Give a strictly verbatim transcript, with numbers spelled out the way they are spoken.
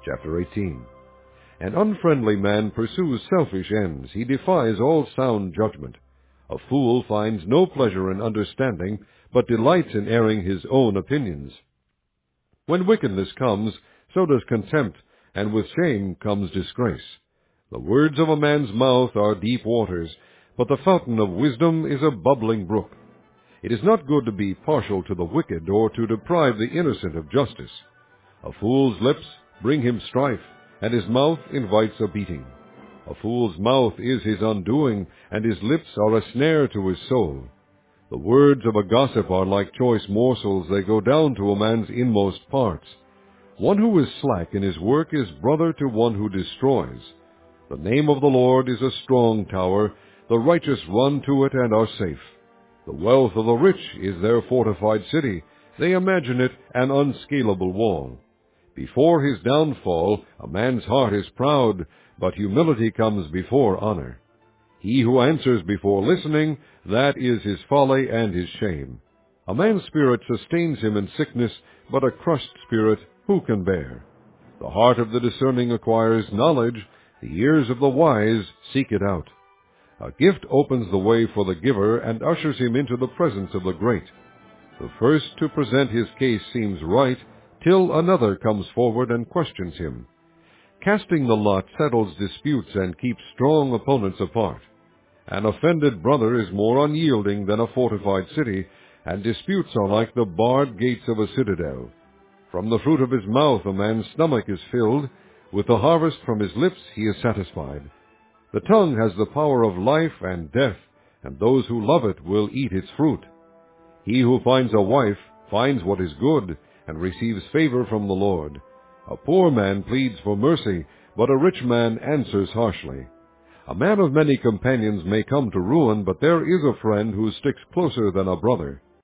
Chapter eighteen. An unfriendly man pursues selfish ends. He defies all sound judgment. A fool finds no pleasure in understanding, but delights in airing his own opinions. When wickedness comes, so does contempt, and with shame comes disgrace. The words of a man's mouth are deep waters, but the fountain of wisdom is a bubbling brook. It is not good to be partial to the wicked, or to deprive the innocent of justice. A fool's lips bring him strife, and his mouth invites a beating. A fool's mouth is his undoing, and his lips are a snare to his soul. The words of a gossip are like choice morsels, they go down to a man's inmost parts. One who is slack in his work is brother to one who destroys. The name of the Lord is a strong tower, the righteous run to it and are safe. The wealth of the rich is their fortified city, they imagine it an unscalable wall. Before his downfall, a man's heart is proud, but humility comes before honor. He who answers before listening, that is his folly and his shame. A man's spirit sustains him in sickness, but a crushed spirit who can bear? The heart of the discerning acquires knowledge, the ears of the wise seek it out. A gift opens the way for the giver and ushers him into the presence of the great. The first to present his case seems right, till another comes forward and questions him. Casting the lot settles disputes and keeps strong opponents apart. An offended brother is more unyielding than a fortified city, and disputes are like the barred gates of a citadel. From the fruit of his mouth a man's stomach is filled, with the harvest from his lips he is satisfied. The tongue has the power of life and death, and those who love it will eat its fruit. He who finds a wife finds what is good, and receives favor from the Lord. A poor man pleads for mercy, but a rich man answers harshly. A man of many companions may come to ruin, but there is a friend who sticks closer than a brother.